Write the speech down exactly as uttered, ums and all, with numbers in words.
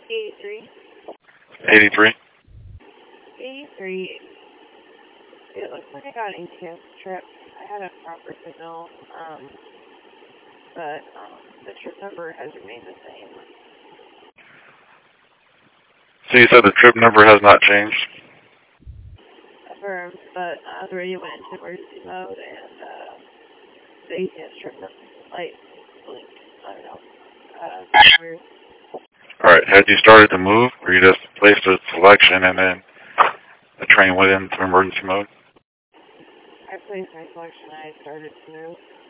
eighty-three. eighty-three? eighty-three. It looks like I got an A T S trip. I had a proper signal, um, but um, the trip number has remained the same. So you said the trip number has not changed? Affirmed, but uh, the radio went into emergency mode, and uh, the A T S trip number light blinked. I don't know. Uh, weird. Alright, had you started to move, or you just placed a selection and then the train went into emergency mode? I placed my selection. I started to move.